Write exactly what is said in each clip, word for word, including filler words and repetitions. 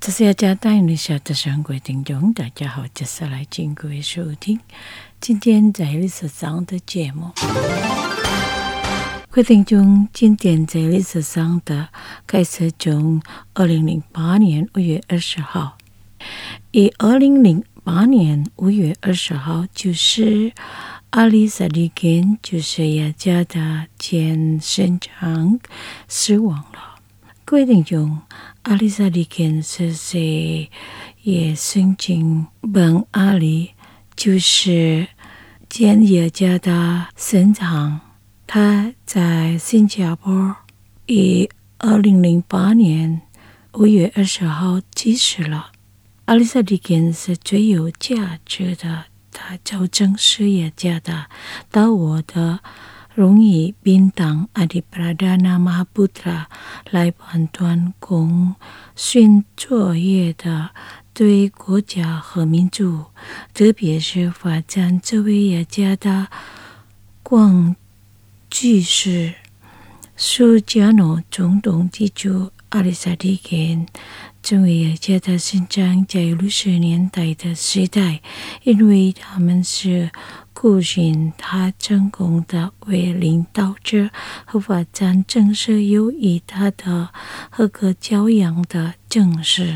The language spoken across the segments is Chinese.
这是要加大你下的上各位听众，大家好，接下来请各位收听今天在历史上的节目。各位听众，今天在历史上的开始从二零零八年五月二十号，以二零零八年五月二十号就是阿里萨利根，就是雅加达前省长死亡了。各位听众，阿里萨利根是谁？也申请本阿里，就是前雅加达省长，他在新加坡以二零零八年五月二十号去世了。阿里萨利根是最有价值的，他就正是雅加达到我的荣誉宾当阿迪布拉达纳马布特拉来判断公训作业的对国家和民族，特别是发展这位雅加达广居士苏加诺总统提出阿里萨利根成为雅加达省长在六十年代的时代，因为他们是顾寻他成功的为领导者和发展正是由于他的合格教养的正式。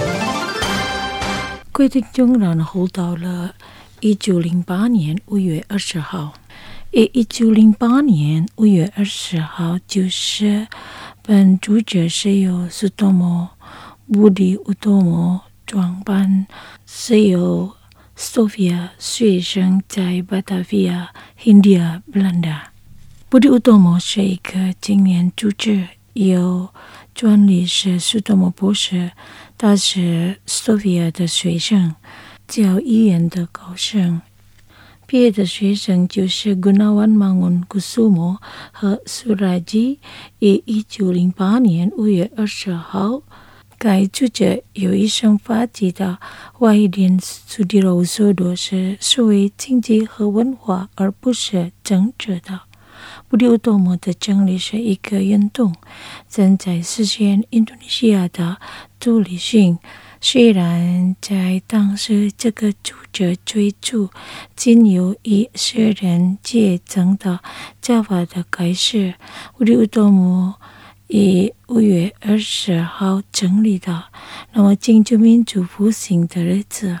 规定中然后到了一九零八年五月二十号，一九零八年五月二十号就是本主角是由苏多摩布迪乌多摩创办，是由索菲亚学生在巴达维亚、印第安、布兰达。布迪乌多摩是一个青年主角，有专利是苏多摩博士，他是索菲亚的学生，教医院的高生。毕业的学生就是古纳万芒恩古苏摩和苏拉基。于一九零八年五月二十号，该主角有一生发迹的外联苏迪罗索多是属于经济和文化，而不是政治的。布迪乌多摩的成立是一个运动，正在实现印度尼西亚的独立性。虽然在当时这个主角最初仅有以私人阶层的叫法的开始，布迪乌多摩以五月二十号成立的，那么庆祝民族复兴的日子。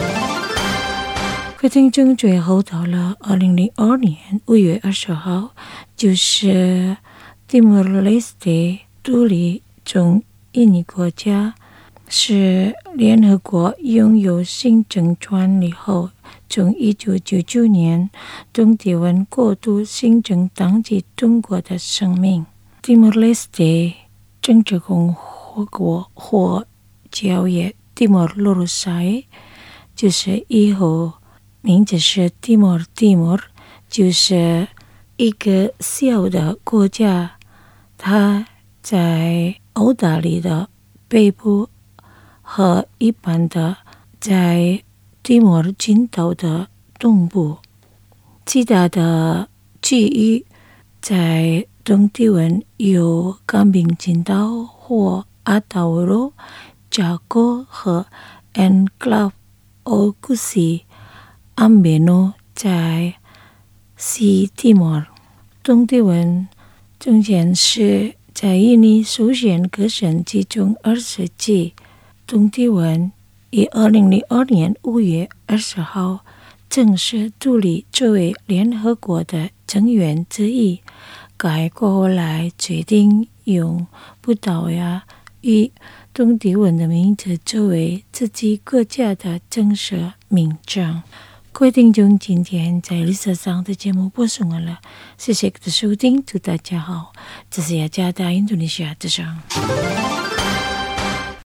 可听众最后到了二零零二年五月二十号，就是蒂莫尔雷斯特独立从印尼国家，是联合国拥有行政权以后，从一九九九年东帝汶过渡行政当及中国的生命。蒂莫尔雷斯特政治共和国或叫也蒂莫尔罗塞，就是以后名字是蒂莫尔蒂莫尔，就是一个小的国家，它在澳大利亚的北部和一般的在蒂莫尔群岛的东部。其他的区域在东帝汶有甘饼群岛或阿塔乌罗、加哥和 Enclave Okusi、安贝诺在西蒂莫尔。东帝汶中间是在印尼首选各省其中二十几。东帝汶于二零零二年五月二十号正式独立，作为联合国的成员之一。该国后来决定用葡萄牙与东帝汶的名字作为自己国家的正式名称。各位听众，今天在历史上的节目播送完了，谢谢各位的收听，祝大家好，这是雅加达印度尼西亚之声。